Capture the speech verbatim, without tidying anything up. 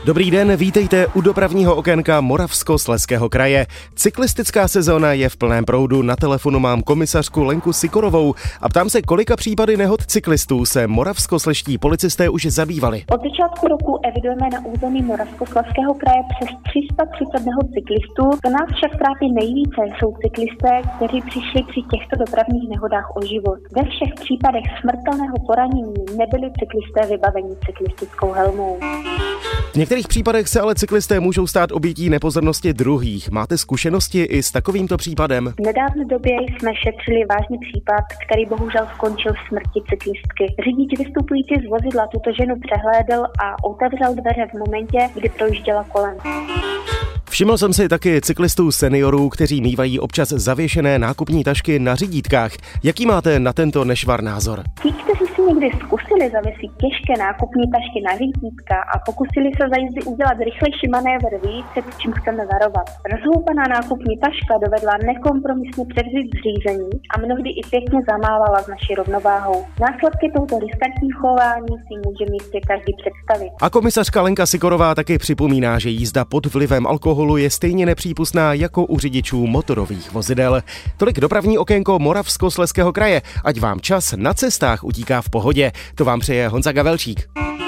Dobrý den, vítejte u dopravního okénka Moravskoslezského kraje. Cyklistická sezóna je v plném proudu, na telefonu mám komisařku Lenku Sikorovou a ptám se, kolika případy nehod cyklistů se moravskoslezští policisté už zabývali. Od začátku roku evidujeme na území Moravskoslezského kraje přes tři sta třicet nehod cyklistů. To nás však trápí nejvíce jsou cyklisté, kteří přišli při těchto dopravních nehodách o život. Ve všech případech smrtelného poranění nebyli cyklisté vybaveni cyklistickou helmou. V některých případech se ale cyklisté můžou stát obětí nepozornosti druhých. Máte zkušenosti i s takovýmto případem? V nedávné době jsme šetřili vážný případ, který bohužel skončil smrtí cyklistky. Řidič vystupující z vozidla tuto ženu přehlédl a otevřel dveře v momentě, kdy projížděla kolem. Všiml jsem si taky cyklistů seniorů, kteří mívají občas zavěšené nákupní tašky na řidítkách. Jaký máte na tento nešvar názor? Ti, kteří si někdy zkusili zavěsit těžké nákupní tašky na řidítka a pokusili se za jízdy udělat rychlejší manévr, ví, před čím chceme varovat. Rozhoupaná nákupní taška dovedla nekompromisně převzít řízení a mnohdy i pěkně zamávala s naší rovnováhou. Následky tohoto riskantního chování si může jistě každý představit. A komisařka Lenka Sikorová taky připomíná, že jízda pod vlivem alkoholu je stejně nepřípustná jako u řidičů motorových vozidel. Tolik dopravní okénko Moravskoslezského kraje. Ať vám čas na cestách utíká v pohodě. To vám přeje Honza Gavelčík.